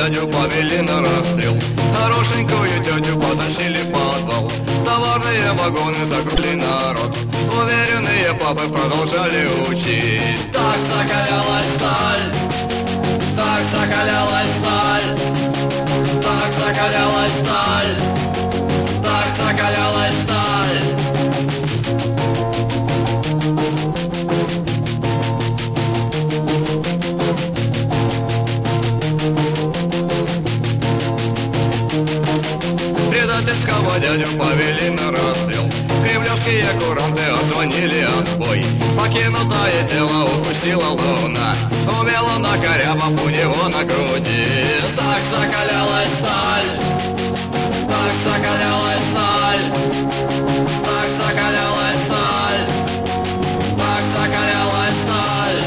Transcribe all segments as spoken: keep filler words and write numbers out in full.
дядю повели на расстрел. Хорошенькую тетю потащили в подвал. Товарные вагоны закрыли народ. Уверенные папы продолжали учить. Так закалялась сталь, так закалялась сталь, так закалялась сталь, так закалялась сталь. Предательского дядю повели на расстрел. Кремлевские куранты отзвонили отбой. Покинутое тело укусила луна. Умела на корябах у него на груди. Так закалялась сталь, так закалялась сталь, так закалялась сталь, так закалялась сталь.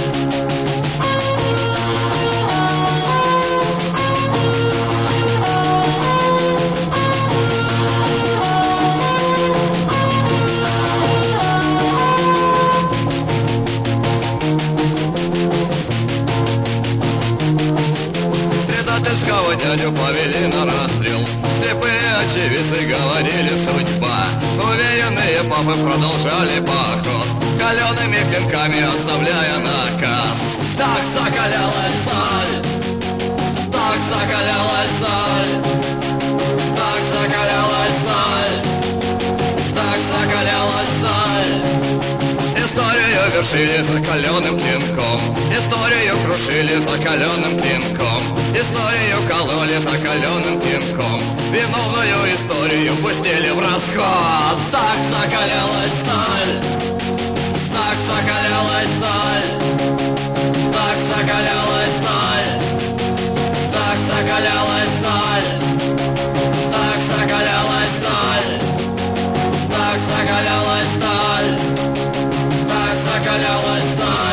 Предательского дядю повели на расстрел. Слепые очевидцы говорили судьба. Уверенные папы продолжали поход, калеными клинками оставляя наказ. Так закалялась сталь, так закалялась сталь, так закалялась сталь, так закалялась сталь. Историю вершили закаленным клинком. Историю крушили закаленным клинком. Историю кололи закаленным клинком. Виновную историю пустили в расход. Так закалялась сталь, так закалялась сталь, так закалялась сталь, так закалялась сталь, так закалялась сталь, так закалялась сталь, так закалялась сталь.